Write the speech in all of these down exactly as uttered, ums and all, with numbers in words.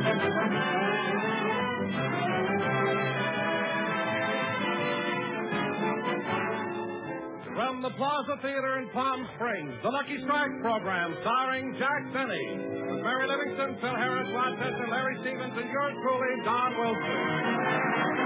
From the Plaza Theater in Palm Springs, the Lucky Strike program starring Jack Benny, with Mary Livingston, Phil Harris, Rochester, Larry Stevens, and yours truly, Don Wilson.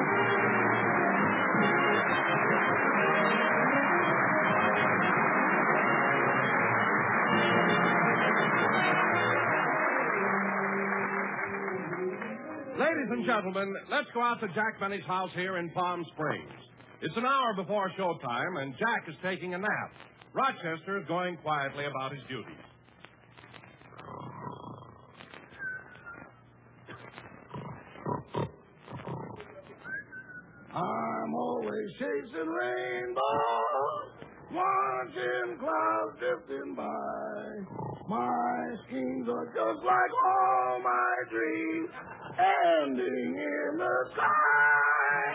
Ladies and gentlemen, let's go out to Jack Benny's house here in Palm Springs. It's an hour before showtime, and Jack is taking a nap. Rochester is going quietly about his duties. I'm always chasing rainbows, watching clouds drifting by. My schemes are just like all my dreams, ending in the sky.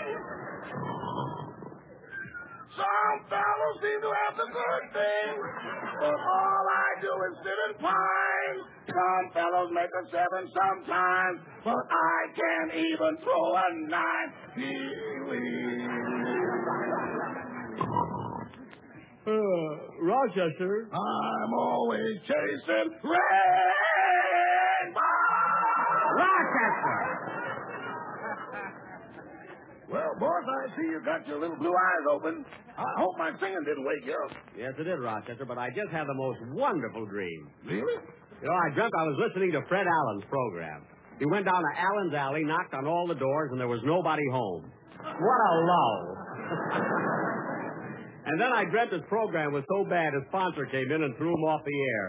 Some fellows seem to have the good thing, but all I do is sit and pine. Some fellows make a seven sometimes, but I can't even throw a nine. Uh, Rochester. I'm always chasing rainbows. Rochester! Well, boss, I see you got your little blue eyes open. I hope my singing didn't wake you up. Yes, it did, Rochester, but I just had the most wonderful dream. Really? You know, I dreamt I was listening to Fred Allen's program. He went down to Allen's Alley, knocked on all the doors, and there was nobody home. What a lull. And then I dreamt his program was so bad his sponsor came in and threw him off the air.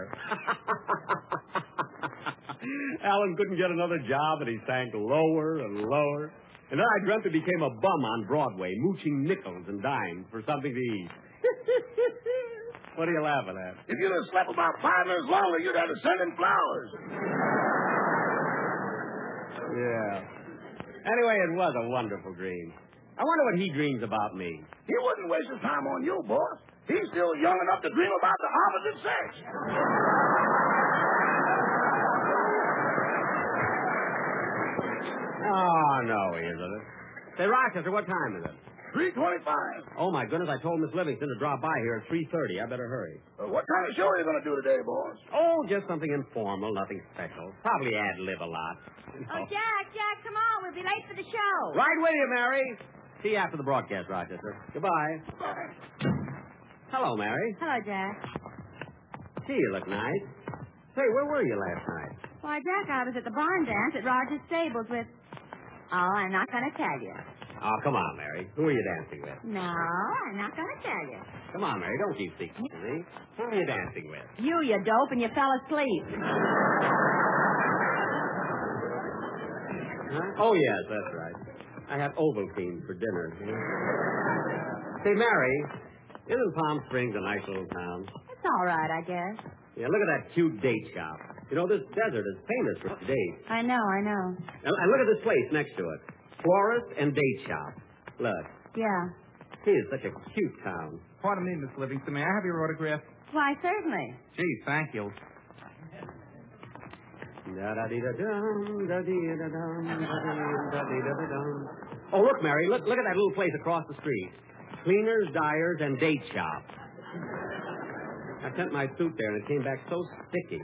Allen couldn't get another job, and he sank lower and lower. And then I dreamt he became a bum on Broadway, mooching nickels and dimes for something to eat. What are you laughing at? If you'd have slept about five minutes longer, you'd have to send him flowers. Yeah. Anyway, it was a wonderful dream. I wonder what he dreams about me. He wouldn't waste his time on you, boss. He's still young enough to dream about the opposite sex. Oh, no, he isn't. Say, Rochester, what time is it? three twenty-five. Oh, my goodness, I told Miss Livingston to drop by here at three thirty. I better hurry. Uh, what kind of show are you going to do today, boss? Oh, just something informal, nothing special. Probably ad-lib a lot. You know. Oh, Jack, Jack, come on. We'll be late for the show. Right with you, Mary. See you after the broadcast, Rochester. Goodbye. Bye. Hello, Mary. Hello, Jack. Gee, you look nice. Say, where were you last night? Why, Jack, I was at the barn dance at Rogers Stables with... Oh, I'm not going to tell you. Oh, come on, Mary. Who are you dancing with? No, I'm not going to tell you. Come on, Mary. Don't keep secrets from me. Who are you dancing with? You, you dope, and you fell asleep. Huh? Oh, yes, that's right. I had Ovaltine for dinner. Say, Mary, isn't Palm Springs a nice little town? It's all right, I guess. Yeah, look at that cute date shop. You know, this desert is famous for dates. I know, I know. And, and look at this place next to it. Florist and date shop. Look. Yeah. Gee, it's such a cute town. Pardon me, Miss Livingston. May I have your autograph? Why, certainly. Gee, thank you. Oh, look, Mary. Look, look at that little place across the street. Cleaners, dyers, and date shop. I sent my suit there, and it came back so sticky.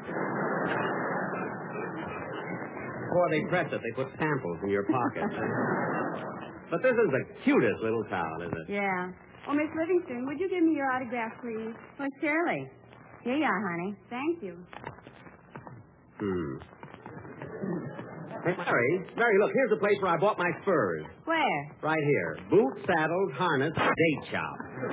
Before they press it, they put samples in your pocket. But this is the cutest little town, isn't it? Yeah. Oh, Miss Livingston, would you give me your autograph, please? Well, surely. Here you are, honey. Thank you. Hmm. Hey, Mary, Mary, look, here's the place where I bought my spurs. Where? Right here. Boots, saddles, harness, date shop.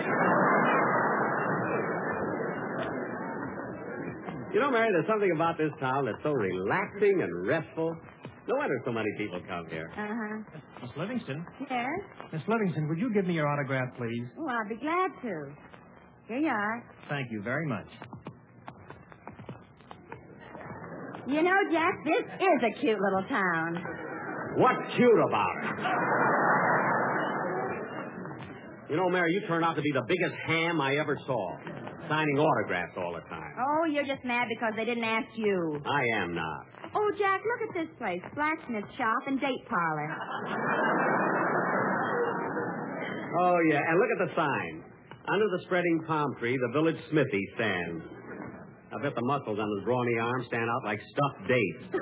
You know, Mary, there's something about this town that's so relaxing and restful. No wonder so many people come here. Uh-huh. Miss Livingston? Yes? Miss Livingston, would you give me your autograph, please? Oh, I'll be glad to. Here you are. Thank you very much. You know, Jack, this is a cute little town. What's cute about it? You know, Mary, you turned out to be the biggest ham I ever saw. Signing autographs all the time. Oh, you're just mad because they didn't ask you. I am not. Oh, Jack, look at this place. Blacksmith shop and date parlor. Oh, yeah, and look at the sign. Under the spreading palm tree, the village smithy stands. I bet the muscles on his brawny arm stand out like stuffed dates.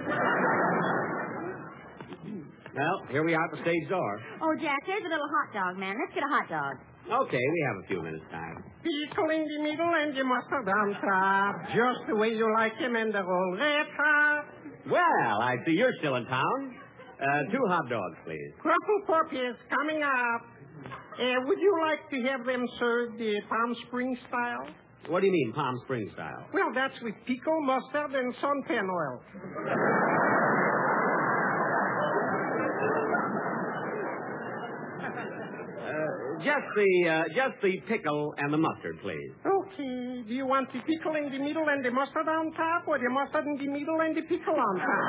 Well, here we are at the stage door. Oh, Jack, there's a little hot dog, man. Let's get a hot dog. Okay, we have a few minutes' time. Pickle in the middle and the mustard on top. Just the way you like him and the whole red top. Well, I see you're still in town. Uh, two hot dogs, please. Truffle pork is coming up. Uh, would you like to have them served the Palm Springs style? What do you mean, Palm Springs style? Well, that's with pickle, mustard, and suntan oil. Just the uh, just the pickle and the mustard, please. Okay. Do you want the pickle in the middle and the mustard on top, or the mustard in the middle and the pickle on top?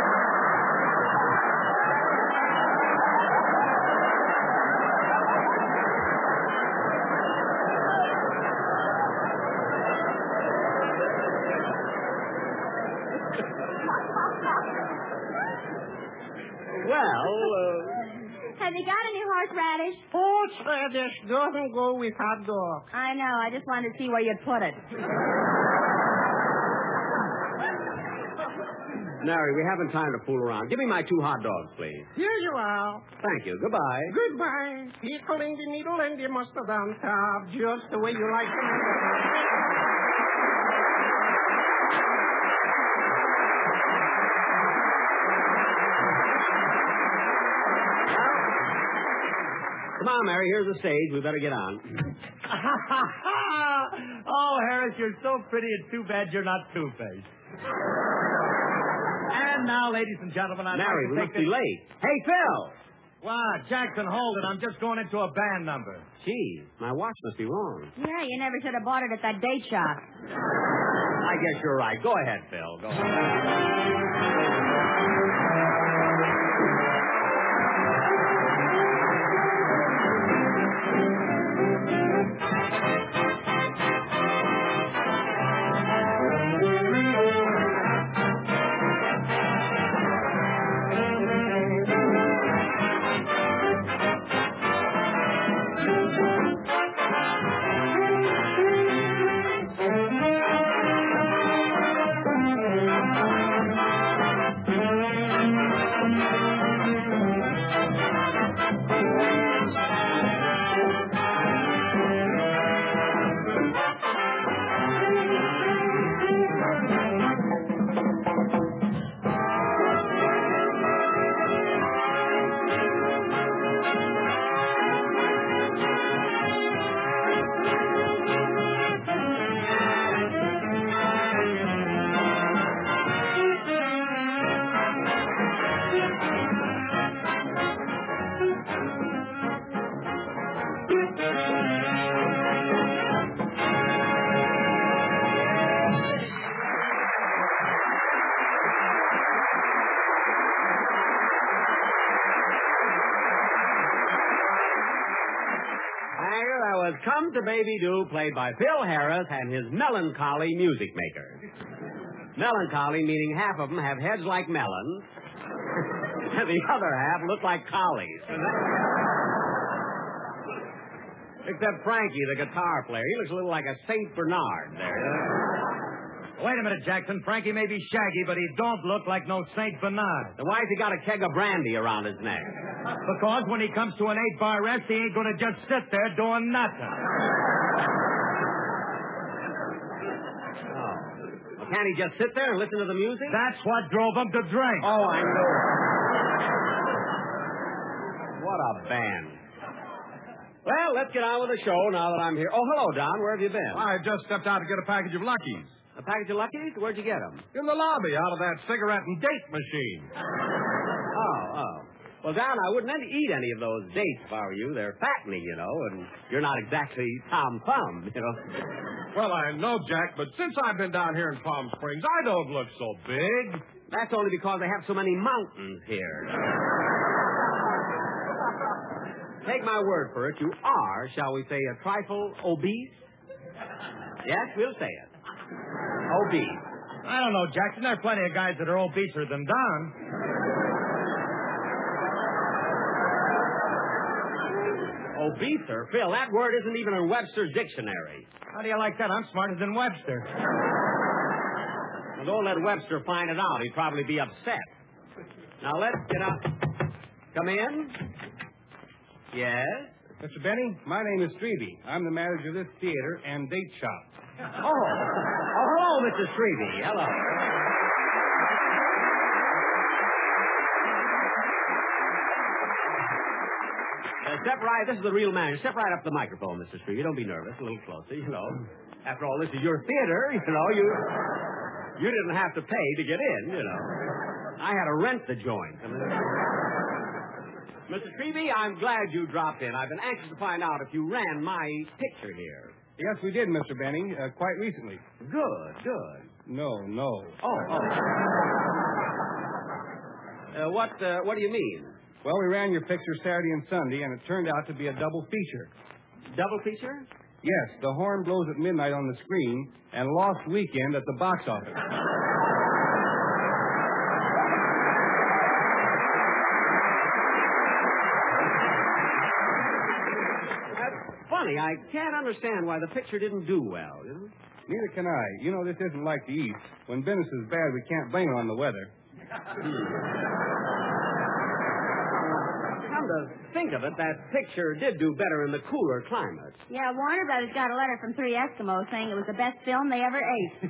Well, uh... Have you got any horseradish? Horseradish doesn't go with hot dogs. I know. I just wanted to see where you'd put it. Mary, we haven't time to fool around. Give me my two hot dogs, please. Here you are. Thank you. Goodbye. Goodbye. Pickle in the middle and the mustard on top, just the way you like them. Come on, Mary. Here's the stage. We better get on. Oh, Harris, you're so pretty. It's too bad you're not Two-Faced. And now, ladies and gentlemen, I'd Mary, we like must to be take late. Hey, Phil! Wow, Jackson, hold it. I'm just going into a band number. Gee, my watch must be wrong. Yeah, you never should have bought it at that date shop. I guess you're right. Go ahead, Phil. Go ahead. Come to Baby Do, played by Phil Harris and his melancholy music makers. Melancholy meaning half of them have heads like melons, and the other half look like collies. Except Frankie, the guitar player. He looks a little like a Saint Bernard there. Wait a minute, Jackson. Frankie may be shaggy, but he don't look like no Saint Bernard. Then why's he got a keg of brandy around his neck? Because when he comes to an eight-bar rest, he ain't going to just sit there doing nothing. Oh. Well, can't he just sit there and listen to the music? That's what drove him to drink. Oh, I know. What a band. Well, let's get on with the show now that I'm here. Oh, hello, Don. Where have you been? I just stepped out to get a package of Luckies. A package of Luckies? Where'd you get them? In the lobby, out of that cigarette and date machine. Oh, oh. Well, Don, I wouldn't eat any of those dates if I were you. They're fattening, you know, and you're not exactly Tom Thumb, you know. Well, I know, Jack, but since I've been down here in Palm Springs, I don't look so big. That's only because they have so many mountains here. Take my word for it, you are, shall we say, a trifle obese? Yes, we'll say it. Obese. I don't know, Jackson. There are plenty of guys that are obeser than Don. Obeser? Phil, that word isn't even in Webster's dictionary. How do you like that? I'm smarter than Webster. Well, don't let Webster find it out. He'd probably be upset. Now, let's get up. Come in. Yes? Mister Benny, my name is Strebe. I'm the manager of this theater and date shop. Oh. Oh, hello, Mister Strebe. Hello. Uh, step right. This is the real manager. Step right up to the microphone, Mister Strebe. Don't be nervous. A little closer, you know. After all, this is your theater, you know. You you didn't have to pay to get in, you know. I had to rent the joint. I mean, Mister Strebe, I'm glad you dropped in. I've been anxious to find out if you ran my picture here. Yes, we did, Mister Benny, uh, quite recently. Good, good. No, no. Oh, oh. Uh, what, uh, what do you mean? Well, we ran your picture Saturday and Sunday, and it turned out to be a double feature. Double feature? Yes, The Horn Blows at Midnight on the screen and Lost Weekend at the box office. Funny, I can't understand why the picture didn't do well. You know? Neither can I. You know, this isn't like the East. When business is bad, we can't blame it on the weather. Come to think of it, that picture did do better in the cooler climate. Yeah, Warner Brothers got a letter from three Eskimos saying it was the best film they ever ate.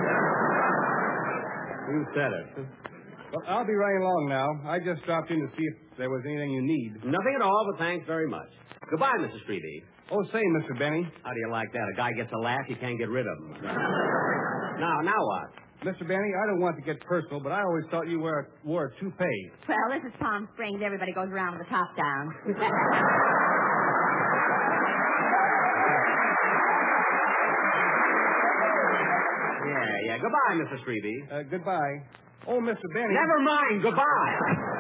Who said it? Well, I'll be running along now. I just dropped in to see if there was anything you need. Nothing at all, but thanks very much. Goodbye, Mister Strebe. Oh, say, Mister Benny. How do you like that? A guy gets a laugh, you can't get rid of him. Now, now what? Mister Benny, I don't want to get personal, but I always thought you wore a, wore a toupee. Well, this is Palm Springs. Everybody goes around with the top down. Yeah, yeah. Goodbye, Mister Strebe. Uh, goodbye. Oh, Mister Benny. Never mind. Goodbye.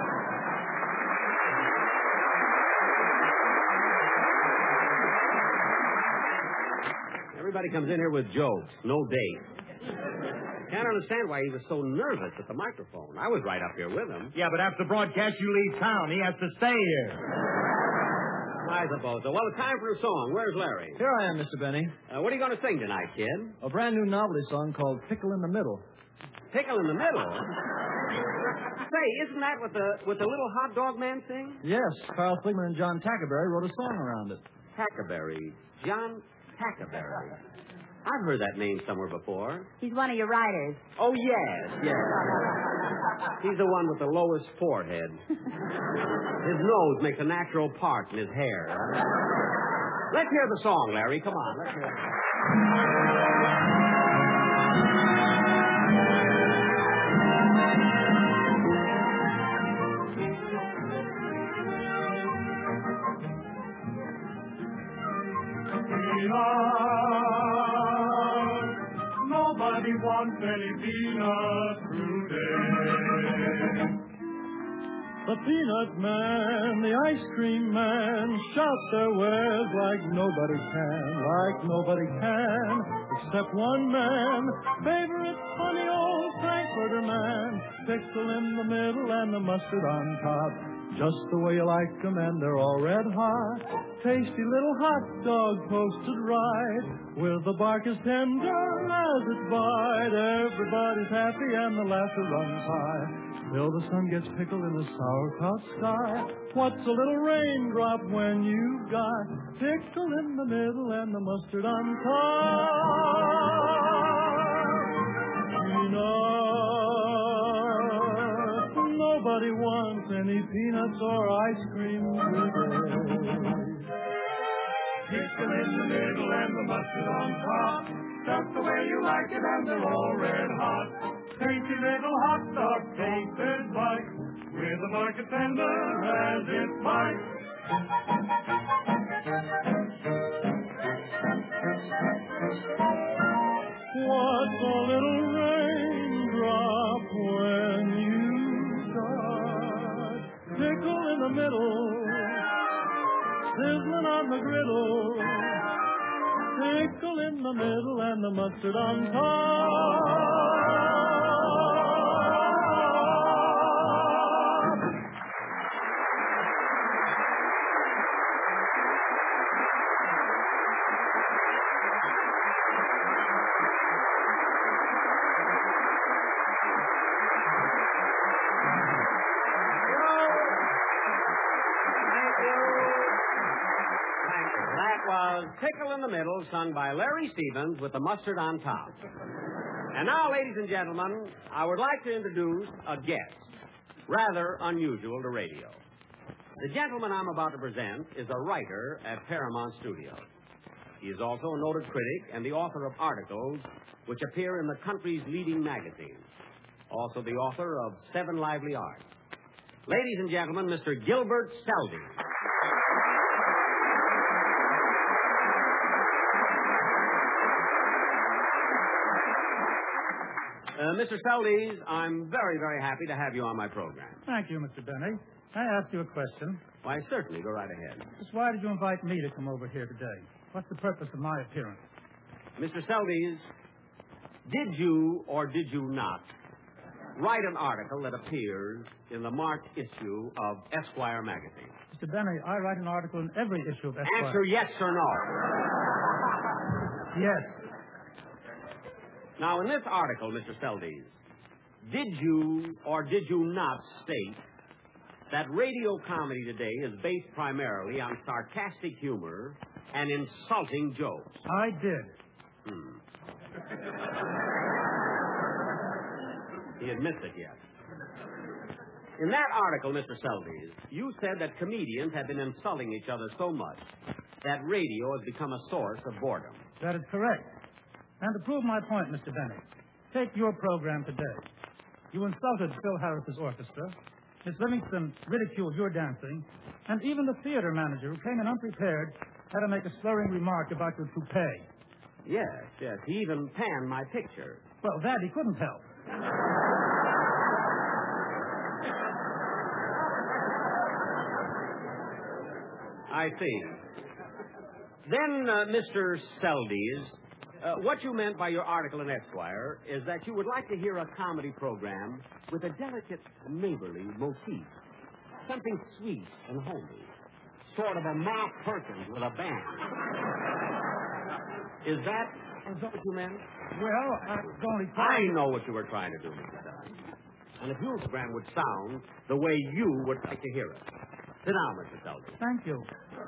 Everybody comes in here with jokes. No date. Can't understand why he was so nervous at the microphone. I was right up here with him. Yeah, but after broadcast, you leave town. He has to stay here. I suppose so. Well, it's time for a song. Where's Larry? Here I am, Mister Benny. Uh, what are you going to sing tonight, kid? A brand new novelty song called Pickle in the Middle. Pickle in the Middle? Say, isn't that what the what the little hot dog man sings? Yes, Carl Fligman and John Tackerberry wrote a song around it. Tackerberry. John Tackerberry. I've heard that name somewhere before. He's one of your writers. Oh, yes, yes. He's the one with the lowest forehead. His nose makes a natural part in his hair. Let's hear the song, Larry. Come on, let's hear it. Nobody wants any peanuts today. The peanut man, the ice cream man, shout their wares like nobody can, like nobody can, except one man, favorite funny old Frankfurter man, pickle in the middle and the mustard on top. Just the way you like 'em, and they're all red hot. Tasty little hot dog toasted right, with the bark as tender as its bite. Everybody's happy and the laughter runs high, till the sun gets pickled in the sauerkraut sky. What's a little raindrop when you've got pickle in the middle and the mustard on top? Peanuts. Nobody wants any peanuts or ice cream today. Pickle in the middle and the mustard on top. Just the way you like it, and they're all red hot. Tasty little hot dog toasted bite, with the market tender as its bite. What's a little raindrop when you got pickle in the middle, sizzling on the griddle, pickle in the middle and the mustard on top? was Pickle in the Middle, sung by Larry Stevens with the mustard on top. And now, ladies and gentlemen, I would like to introduce a guest, rather unusual to radio. The gentleman I'm about to present is a writer at Paramount Studios. He is also a noted critic and the author of articles which appear in the country's leading magazines. Also the author of Seven Lively Arts. Ladies and gentlemen, Mister Gilbert Selby. Uh, Mister Seldes, I'm very, very happy to have you on my program. Thank you, Mister Benny. May I ask you a question? Why, certainly. Go right ahead. Just why did you invite me to come over here today? What's the purpose of my appearance? Mister Seldes, did you or did you not write an article that appears in the March issue of Esquire magazine? Mister Benny, I write an article in every issue of Esquire. Answer yes or no. Yes. Now, in this article, Mister Seldes, did you or did you not state that radio comedy today is based primarily on sarcastic humor and insulting jokes? I did. Hmm. He admits it yet. In that article, Mister Seldes, you said that comedians have been insulting each other so much that radio has become a source of boredom. That is correct. And to prove my point, Mister Benny, take your program today. You insulted Phil Harris's orchestra. Miss Livingston ridiculed your dancing. And even the theater manager, who came in unprepared, had to make a slurring remark about your toupee. Yes, yes. He even panned my picture. Well, that he couldn't help. I see. Then, uh, Mister Seldes, uh, what you meant by your article in Esquire is that you would like to hear a comedy program with a delicate neighborly motif. Something sweet and homey. Sort of a Ma Perkins with a band. Is that, is that what you meant? Well, I was only I trying... know what you were trying to do, Mister Seldes. And if your program would sound the way you would like to hear it. Sit down, Mister Seldes. Thank you.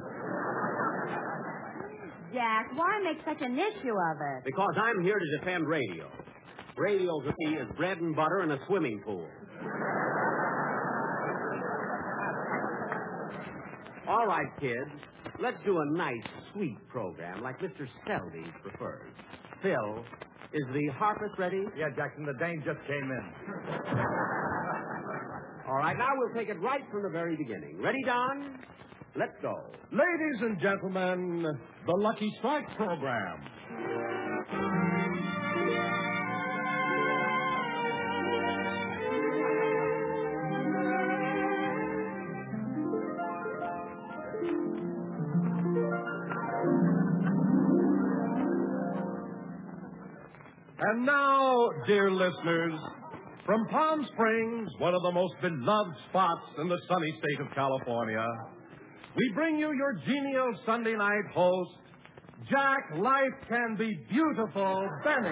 Jack, why make such an issue of it? Because I'm here to defend radio. Radio to me is bread and butter in a swimming pool. All right, kids. Let's do a nice, sweet program like Mister Seldes prefers. Phil, is the harpist ready? Yeah, Jackson, the dame just came in. All right, now we'll take it right from the very beginning. Ready, Don? Let's go. Ladies and gentlemen, the Lucky Strike program. And now, dear listeners, from Palm Springs, one of the most beloved spots in the sunny state of California, we bring you your genial Sunday night host, Jack Life Can Be Beautiful Benny.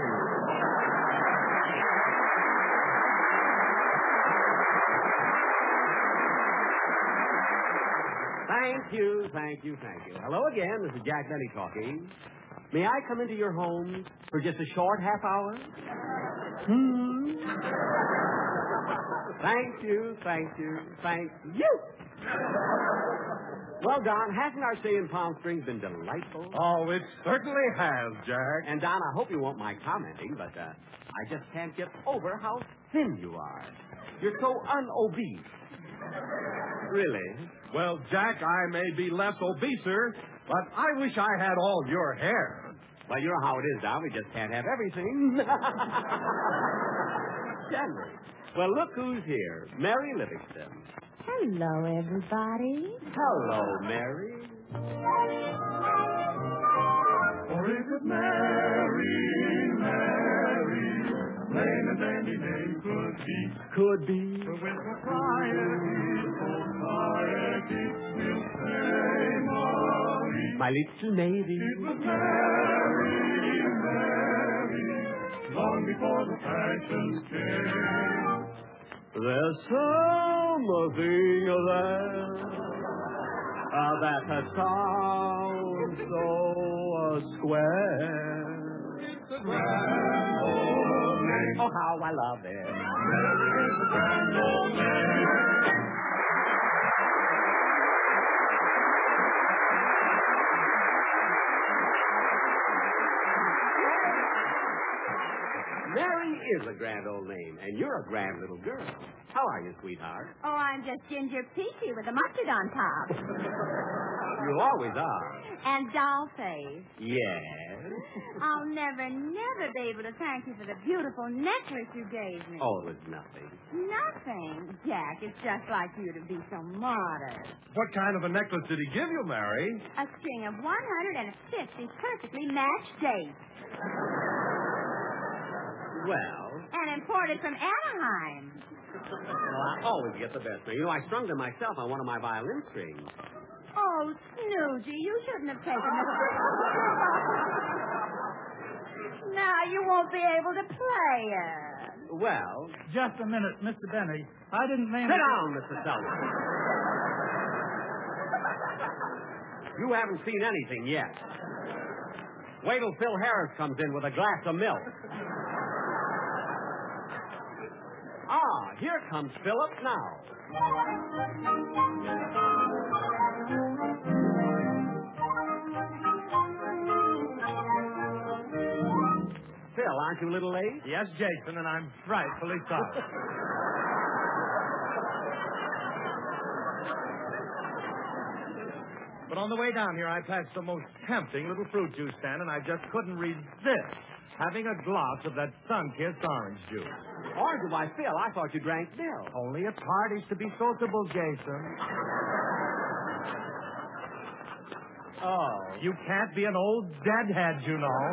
Thank you, thank you, thank you. Hello again, this is Jack Benny talking. May I come into your home for just a short half hour? Hmm? Thank you, thank you, thank you. Well, Don, hasn't our stay in Palm Springs been delightful? Oh, it certainly has, Jack. And, Don, I hope you won't mind commenting, but uh, I just can't get over how thin you are. You're so unobese. Really? Well, Jack, I may be less obeser, but I wish I had all your hair. Well, you know how it is, Don. We just can't have everything. Generally. Well, look who's here. Mary Livingston. Hello, everybody. Hello, Mary. Or is it Mary, Mary? Plain as any name could be. Could be. But with propriety, society, we'll say Marie. My little Mary. It was Mary, Mary, long before the fashions came. There's something there uh, that has sound so square. It's a grand old name. Oh, how I love it. Mary is a grand old name. Mary is a grand old name, and you're a grand little girl. How are you, sweetheart? Oh, I'm just Ginger Peachy with the mustard on top. You always are. And doll face. Yes. I'll never, never be able to thank you for the beautiful necklace you gave me. Oh, it was nothing. Nothing. Jack, it's just like you to be so modest. What kind of a necklace did he give you, Mary? A string of one hundred fifty perfectly matched dates. Well, And imported from Anaheim. well, I always get the best. Now, you know, I strung them myself on one of my violin strings. Oh, Snoogey, you shouldn't have taken the... Now you won't be able to play it. Well, Just a minute, Mister Benny. I didn't mean sit to... down, Mister Selden. You haven't seen anything yet. Wait till Phil Harris comes in with a glass of milk. Ah, here comes Philip now. Phil, aren't you a little late? Yes, Jason, and I'm frightfully sorry. But on the way down here, I passed the most tempting little fruit juice stand, and I just couldn't resist having a glass of that sun-kissed orange juice. Orange, why, Phil, I thought you drank milk. Only at parties to be sociable, Jason. Oh. You can't be an old deadhead, you know.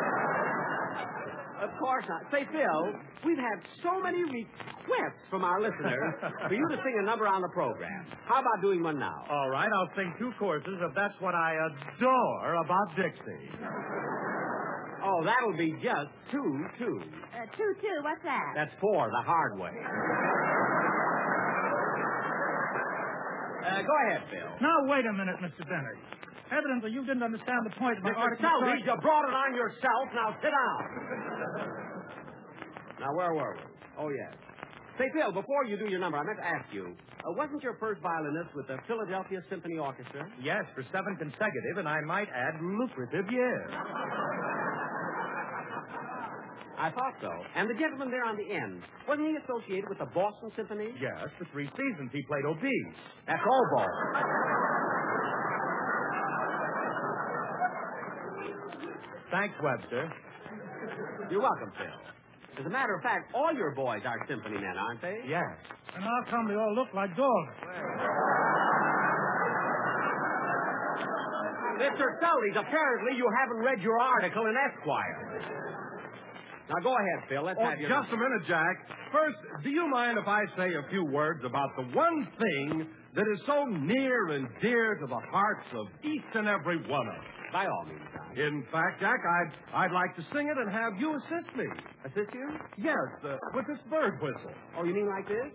Of course not. Say, Phil, we've had so many requests from our listeners for you to sing a number on the program. How about doing one now? All right, I'll sing two choruses of That's What I Adore About Dixie. Oh, that'll be just two, two. Uh, two, two, what's that? That's four, the hard way. Uh, go ahead, Phil. Now, wait a minute, Mister Benny. Evidently, you didn't understand the point of my Mister article. Selby, you brought it on yourself. Now sit down. Now, where were we? Oh, yes. Say, Phil, before you do your number, I meant to ask you, uh, wasn't your first violinist with the Philadelphia Symphony Orchestra? Yes, for seven consecutive, and I might add, lucrative years. I thought so. And the gentleman there on the end, wasn't he associated with the Boston Symphony? Yes, for three seasons he played obese. That's oboe. Thanks, Webster. You're welcome, Phil. As a matter of fact, all your boys are symphony men, aren't they? Yes. And how come they all look like dogs? Mister Seldes, apparently you haven't read your article in Esquire. Now, go ahead, Phil. Let's Oh, have your... just a minute, Jack. First, do you mind if I say a few words about the one thing that is so near and dear to the hearts of each and every one of us? By all means, Don. In fact, Jack, I'd, I'd like to sing it and have you assist me. Assist you? Yes, uh, with this bird whistle. Oh, you mean like this?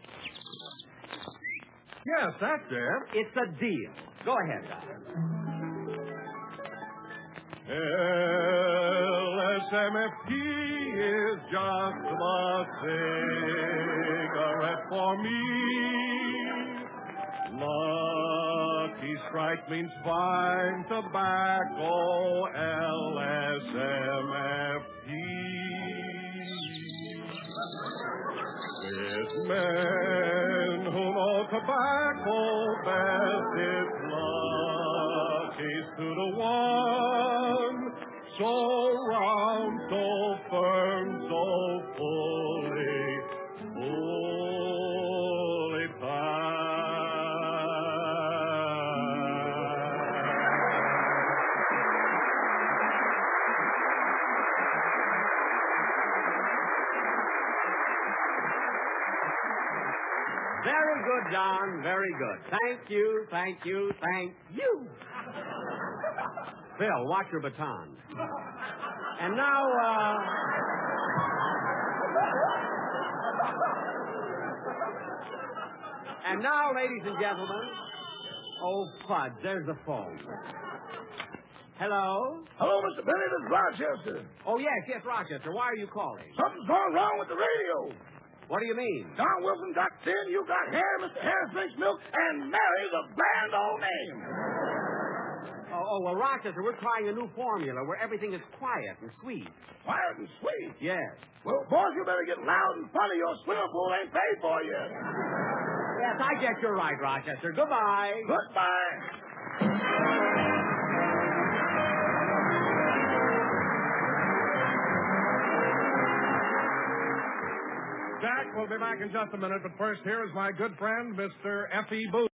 Yes, that's it. It's a deal. Go ahead, Don. L S M F T is just a cigarette for me. Lucky Strike means fine tobacco, L S M F T. With men who know tobacco best, it's Lucky's to the one. So round, so firm, so fully, fully Very good, Don. Very good. Thank you, thank you, thank you. Phil, watch your baton. And now, uh... And now, ladies and gentlemen... Oh, fudge, there's the phone. Hello? Hello, Mister Benny. This is Rochester. Oh, yes, yes, Rochester. Why are you calling? Something's gone wrong with the radio. What do you mean? Don Wilson got thin, you got hair, Mister Harris drinks milk, and Mary's a grand old name. Oh, oh, well, Rochester, we're trying a new formula where everything is quiet and sweet. Quiet and sweet. Yes. Well, boss, you better get loud and funny. Your swimming pool ain't paid for yet. Yes, I guess you're right, Rochester. Goodbye. Goodbye. Jack will be back in just a minute, but first, here is my good friend, Mister F E. Booth.